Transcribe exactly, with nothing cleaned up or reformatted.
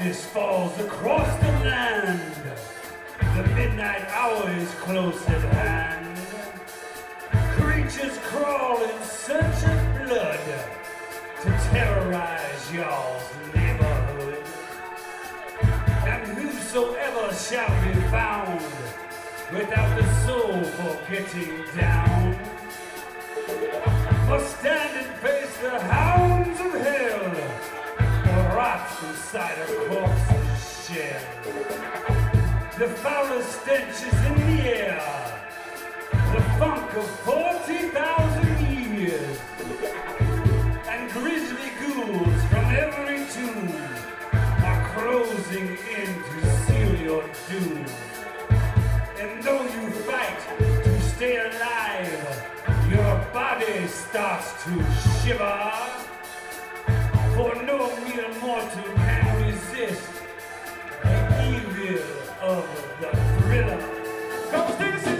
Darkness falls across the land. The midnight hour is close at hand. Creatures crawl in search of blood to terrorize y'all's neighborhood. And whosoever shall be found without the soul for getting down must stand and face the hounds of hell or rot inside a corpse's shell. The foulest stench is in the air, the funk of forty thousand years, and grisly ghouls from every tomb are closing in to seal your doom. And though you fight to stay alive, your body starts to shiver, for no mere mortal can resist the evil of the thriller. Come stay